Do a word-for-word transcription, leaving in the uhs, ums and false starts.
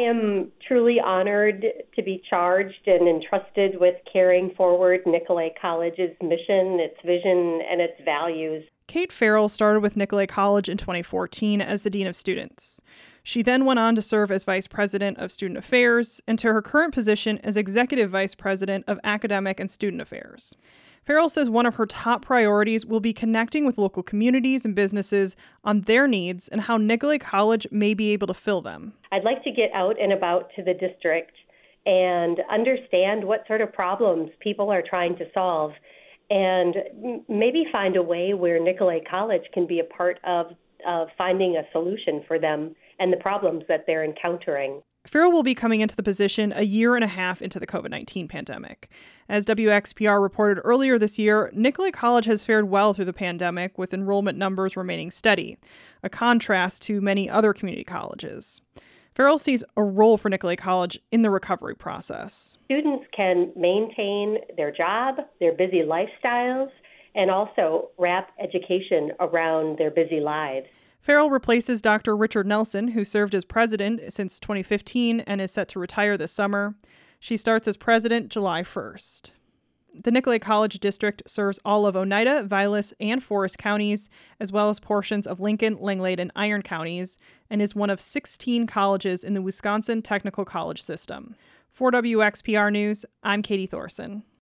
am truly honored to be charged and entrusted with carrying forward Nicolet College's mission, its vision, and its values. Kate Farrell started with Nicolet College in twenty fourteen as the Dean of Students. She then went on to serve as Vice President of Student Affairs and to her current position as Executive Vice President of Academic and Student Affairs. Farrell says one of her top priorities will be connecting with local communities and businesses on their needs and how Nicolet College may be able to fill them. I'd like to get out and about to the district and understand what sort of problems people are trying to solve, and maybe find a way where Nicolet College can be a part of, of finding a solution for them and the problems that they're encountering. Farrell will be coming into the position a year and a half into the covid nineteen pandemic. As W X P R reported earlier this year, Nicolet College has fared well through the pandemic, with enrollment numbers remaining steady, a contrast to many other community colleges. Farrell sees a role for Nicolet College in the recovery process. Students can maintain their job, their busy lifestyles, and also wrap education around their busy lives. Farrell replaces Doctor Richard Nelson, who served as president since twenty fifteen and is set to retire this summer. She starts as president July first. The Nicolet College District serves all of Oneida, Vilas, and Forest counties, as well as portions of Lincoln, Langlade, and Iron counties, and is one of sixteen colleges in the Wisconsin Technical College system. For W X P R News, I'm Katie Thorson.